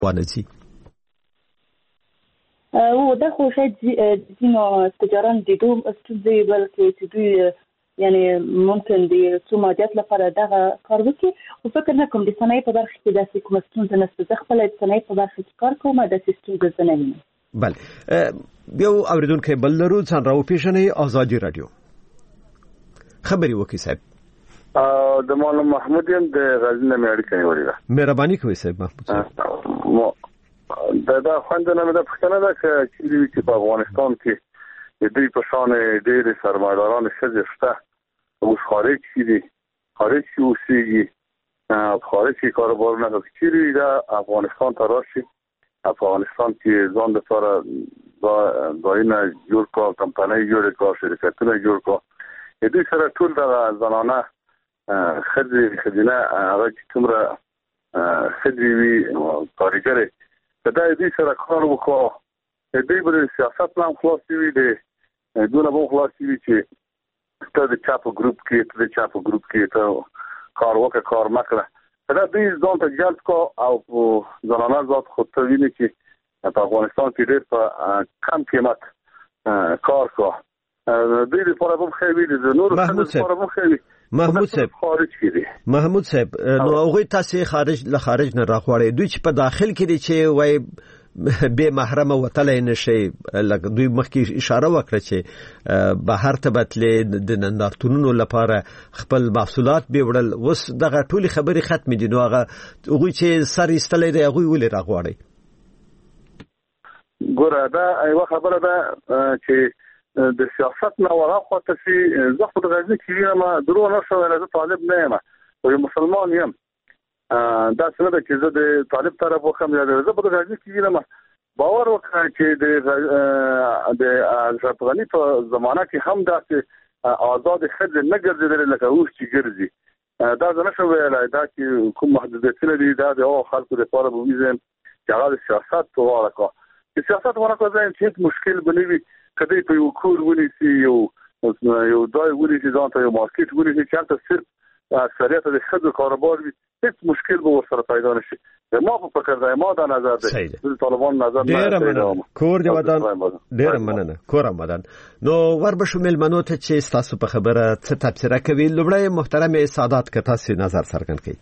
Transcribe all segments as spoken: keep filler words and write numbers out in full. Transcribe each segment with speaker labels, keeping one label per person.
Speaker 1: وانه
Speaker 2: او دا خو شاید ځینو تجاران د دوه ستونزې بلکې چې دوی یعنی ممکن د څو مادیات لپاره دغه کار وکړي خو فکر نه کوم د صنایع په برخه کې داسې کومه ستونزه نشته. زه خپله د صنایع په برخه کې کار کوم داسې ستونزه زه نه وینم.
Speaker 1: بله یو اوریدونکی بل لرو ځان راوپېژنئ. آزادي راډیو خبرې وکړئ صاحب.
Speaker 3: د مولانا محمود یم د غزني نه مې اړیکه نیولې ده.
Speaker 1: مهرباني کوئ صاحب محمود صاحب.
Speaker 3: دا دا خوندنه مې د پښتنه ده چې په افغانستان کې د دوی په شان ډېر سرمایه‌داران ښځې شته اوس خارج شي خارج شي اوسېږي خارج شي کاروبارونه کوي دا افغانستان ته راشي افغانستان کې ځان لپاره دا داینه جوړ کړ کمپنۍ جوړ کړ شرکتونه جوړ کړ د دې سره ټول د زنانه خځې خځینه هغه چې څومره خځې وي کارګرې دا دې سره کار وکړو د دې بل سیاست پلان خلاص وي د دونه به خلاص وي چې ته د چاپو ګروپ کې ته د چاپو ګروپ کې ته کار وکړه کار مکړه دا دې ځان ته جلب کو او زنانه ذات خود ته ویني چې په افغانستان کې ډېر په کم قیمت کار کو دې لپاره به خېوي د نور لپاره به خېوي
Speaker 1: محمود صاحب
Speaker 3: خارج کړي.
Speaker 1: محمود صاحب نو هغه تاسو خارج ل خارج نه راخوړې دوی چې په داخل کې دي چې وای به محرمه وتلې نشي لکه دوی مخکې اشاره وکړه چې بهر ته بتلې د نندارتونونو لپاره خپل محصولات به وړل وس دغه ټولي خبري ختم دي نو هغه هغه چې سر ایستلې دی هغه ولې راغواړي.
Speaker 3: ګوره دا یو خبره ده چې د سیاست نه وراخوته شي زه خو د غزني کې یم درو نه شو نه طالب نه یم او مسلمان یم دا څه ده چې زه د طالب طرف وخم یا زه په غزني کې یم باور وکړم چې د د اشرف غنی په زمانہ کې هم داسې آزاد خځې نه ګرځېدل لکه اوس چې ګرځي دا نه شو ویلای دا چې کوم محدودیتونه دي دا د خلکو لپاره به ویزن چې هغه سیاست په واړه کا چې سیاست ورکو ځای چې مشکل بنوي کدی په یو کور ونیسي یو یو دای ونیسي ځان ته یو مارکیټ ونیسي چې تاسو صرف اکثریت د خځو کاروبار وي هیڅ مشکل به ورسره پیدا نشي. ما په فکر ده ما دا نظر ده د طالبان نظر نه
Speaker 1: دی کور دی ودان ډیر مننه کور آمدن نو ور به شمل منو ته چې تاسو په خبره څه تبصره کوي. لومړی محترم سادات که تاسو نظر څرګند کړئ.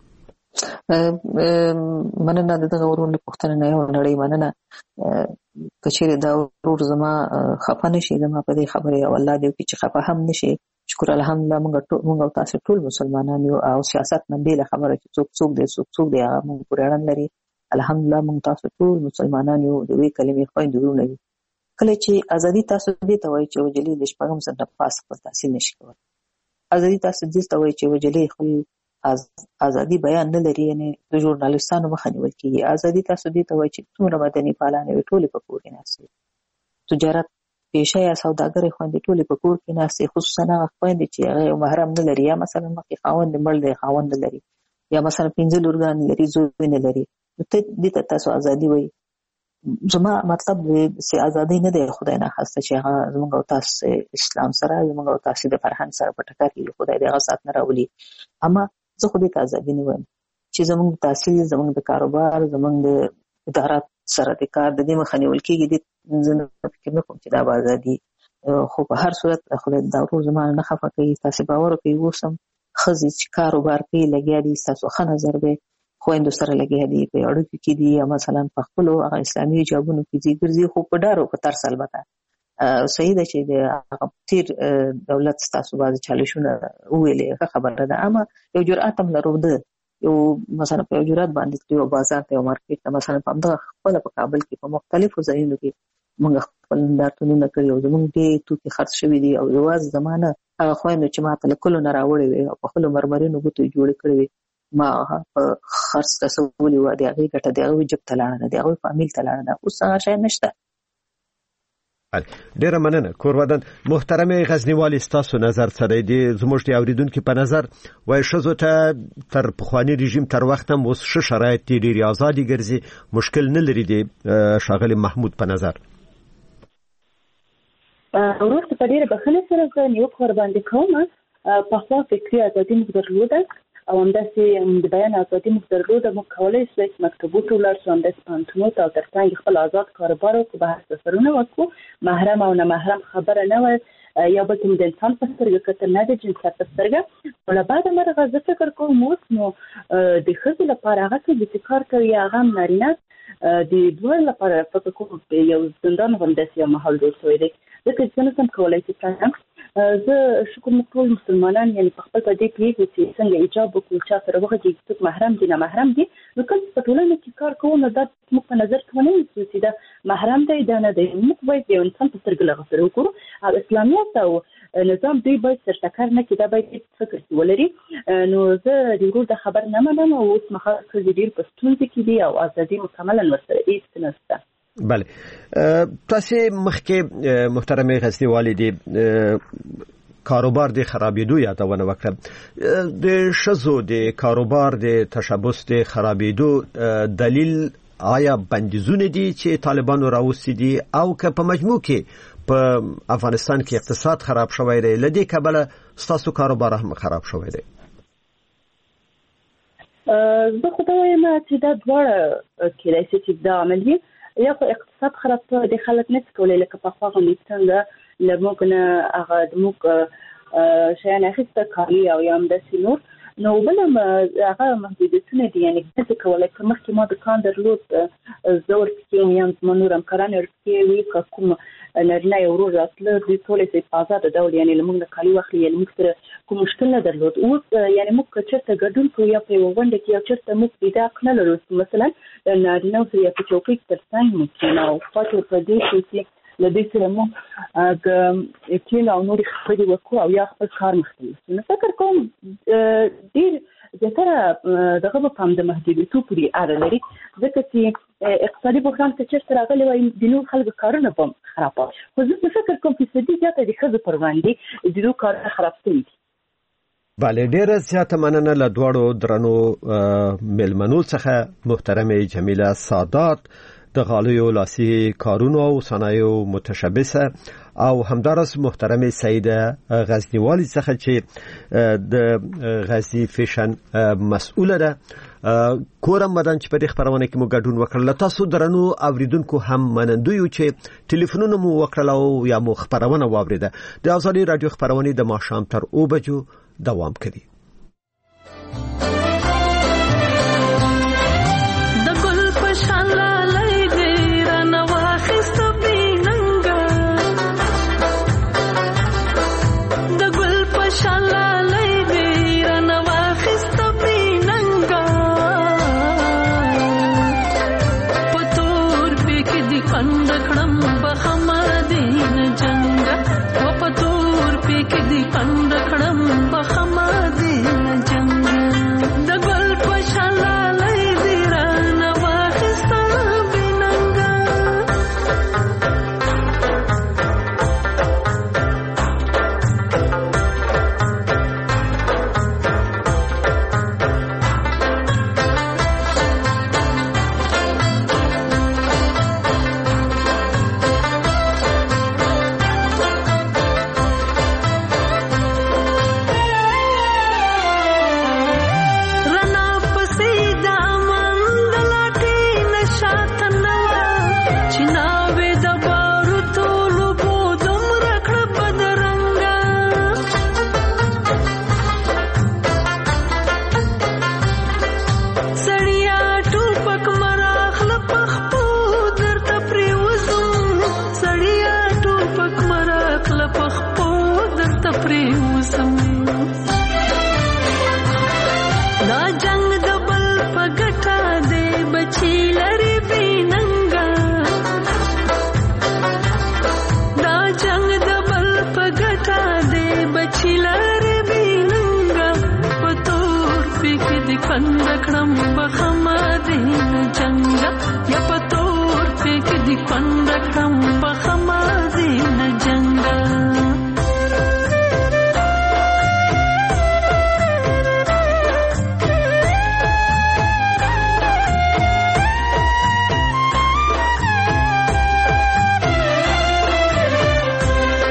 Speaker 4: مننه دغه ورونه پښتنه نه یو نړۍ مننه کچېره دا ورور زما خفه نشي زما په دې خبره او الله دې چې خفه هم نشي. شکر الحمدلله موږ موږ تاسو ټول مسلمانان یو او سیاست نه بیل خبره چې څوک څوک دې څوک څوک دې هغه موږ پرېړن لري. الحمدلله موږ تاسو ټول مسلمانان یو د وی کلمې خويندونه یو. کله چې ازادي تاسو دې ته وایي چې وجلی د شپږم سره پاس په تحصیل نشي کول. ازادي تاسو دې ته وایي چې وجلی خپل از ازادي بیان نه لري یعنی د ژورنالیستانو مخه نیول کیږي. ازادي تاسو دې ته وایي چې څومره مدني فعالان وي ټول په کور کې ناسي. تجارت پیشه یا سوداګري خوندې ټول په کور کې ناسي خصوصا هغه خوندې چې هغه محرم نه لري یا مثلا مخکې خاوند مړ دی خاوند لري یا مثلا پنځه لورګان لري زوی نه لري ته دې ته تاسو ازادي وایي. زما مطلب سي ازادي نه دی خدای نه خواسته چې هغه زموږ او تاسو اسلام سره زموږ او تاسو د فرهنګ سره په ټکر کې خدای دې هغه سات نه راولي. اما زه خو دې ته ازادي نه وایم چې زموږ تحصیل زموږ د کاروبار زموږ د ادارات سره د کار د دې مخه نیول کېږي. د زه فکر نه کوم چې دا به ازادي خو په هر صورت خدای دا ورور زما نه خفه کوي. تاسو باور وکړئ اوس هم ښځې چې کاروبار کوي لګیا دي ستاسو ښه نظر دی خویندو سره لګیا دي په اړیکو کې دي یا مثلا په خپلو هغه اسلامي حجابونو کې ځي ګرځي خو په ډار او په ترس البته صحیح ده چې د هغه تیر دولت ستاسو بعضې چالشونه وویلې ښه خبره ده. اما یو جرأت هم لرو ده یو مثلا په یو جرأت باندې یو بازار ته یو مارکیټ ته مثلا په همدغه خپله په کابل کې په مختلفو ځایونو کې موږ خپل نندارتونونه کړي او زموږ ډېر توکي خرڅ شوي دي او یوازې زما نه هغه خویندو چې ما ته له کلو نه راوړې وې او په خپلو مرمرینو ګوتو یې جوړې کړې وې ما په خرڅ رسولي وه د هغې ګټه د هغوی جب ته لاړه ده د هغوی فامیل ته لاړه ده. اوس هغه شی نشته.
Speaker 1: ډیره مننه کور ودان. محترم غزنیوالي ستاسو نظر څه دی؟ زموږ د اوریدونکو په نظر وای ښځو ته تر پخواني رژیم تر وخت هم اوس ښه شرایط دي ډېرې ازادي ګرځي مشکل نه لري دی ښاغلي محمود په نظر؟
Speaker 2: وروسته په ډېره بخښنې سره زه نیوکه ورباندې کوم. پخوا فکري ازادي موږ درلوده او همداسې د بیان ازادي موږ درلوده، موږ کولی شو چې مکتبو ته ولاړ شو، همداسې پوهنتونونو ته او تر څنګ خپل آزاد کاروبار وکړو، بهر سفرونه وکړو، محرم او نه محرم خبره نه وه، یا بل ته د انسان په سترګه کتل نه د جنسیت په سترګه. له بعده مرغه زه فکر کوم اوس نو د ښځې لپاره هغه څه چې کار کوي هغه هم نارینه د دوی لپاره فکر کوم یو زندان غوندې یو ماحول جوړ شوی دی، ځکه چې نه سم کولای چې زه شکر موږ ټول مسلمانان یعنې په خپل په دې پوهېږو چې څنګه ایجاب وکړو، چا سره وغږېږي، څوک محرم دي نه محرم دي. نو کله چې په ټولنه کې کار کوو نو دا موږ په نظر کې ونه نیسو چې دا محرم دی دا نه دی، موږ باید یو انسان په سترګه له هغه سره وګورو او اسلامیت او نظام دوی باید سرټکر نه کړي، دا باید فکر کې ولري. نو زه د ورور د خبر نه منم او اوس مهال ښځې ډېر په ستونزې کې دي او ازادي مکملا ورسره هېڅ نشته.
Speaker 1: بله، تاسو مخکې محترمه غزنی والدی کاروبار د خرابېدو یادونه وکړه، د ښځو د کاروبار د تشبث د خرابېدو دلیل آیا بندیزونه دي چې طالبانو راوستي دي او که په مجموع کې په افغانستان کې اقتصاد خراب شوی دی، لدې کبله ستاسو کاروبار هم خراب شوی دی؟
Speaker 2: زه خو دا وایم چې دا دواړه کېدای شي چې دا عمل وي، یا خو اقتصاد خراب شوی دی، خلک نشي کولی لکه پخوا غوندې څنګه له موږ نه هغه د موږ شیان اخیسته کالي او یا همداسې نور. نو بل هغه محدودیتونه دي، یعنې داسې کولی که مخکې ما دکان درلود زه ورپسې وم یا زما نور همکاران ورپسې وي، که کوم نارینه یو ورور راتله دوی ټولی سه په ازاده ډول یعنې له موږ نه کالي واخلي، یعنې موږ سره کوم مشکل نه درلود. اوس یعنې موږ که چېرته ګډون کوو یا په یوه غونډه کې یا چېرته موږ پیدا حق نه لرو چې مثلا نارینهو سره یا په چوکۍ تر څنګ مو کښېنه او خواته ورته دې شو چې له دوی سره موږ کېنو او نورې خبرې وکړو او یا خپل کار مخته یوسو. نو فکر کوم ډېر زیاتره دغه به په همده محدودیتو پورې اړه لري، ځکه چې اقتصادي بحران که چېرته راغلی وای د نور خلکو کارونه به هم خراب وای، خو زه فکر کوم فیصدي زیاته د ښځو پر وړاندې د دوی کارونه خراب شوي دي.
Speaker 1: بله، ډیره زیاته مننه له دواړو درنو مېلمنو څخه محترمه جمیله سادات د غالیو لاسي کارونو او صنایعو متشبثه او همدارس محترمه سیده غزنیوالی څخه چې د غزنی فیشن مسئوله ده. کورم مدن چې په دې خبرونه کې مو ګډون وکړل، تاسو درنو اوریدونکو هم منندوی یو چې ټلیفونونه مو وکړل او یا مو خبرونه واوریده. د ازادي رادیو خبرونه د ماښام تر او بجو دوام کوي.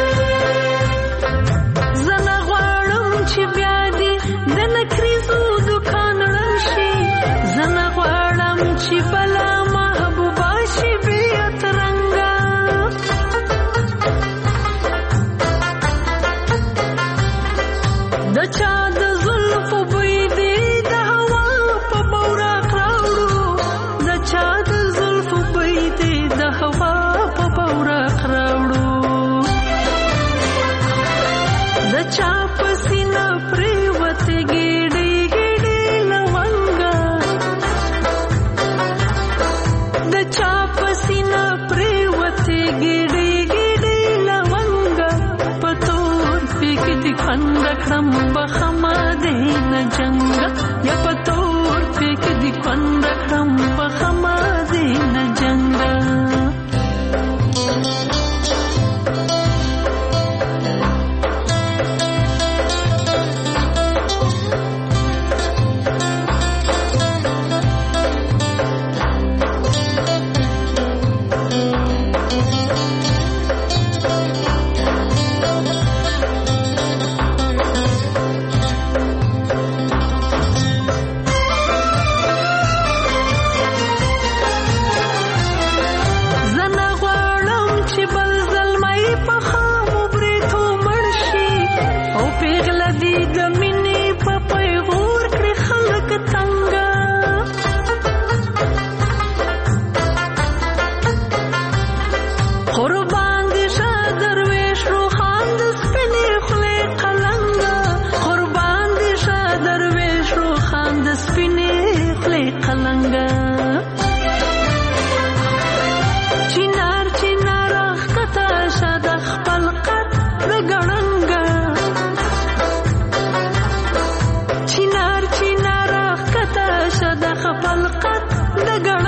Speaker 5: زنه غواړم چې بیا دې د نکریزو پسینا پریوت ګډي ګډي لونګا د چا پسینا پریوت ګډي ګډي لونګا پتور پک دي خندکم بخما دین جنگ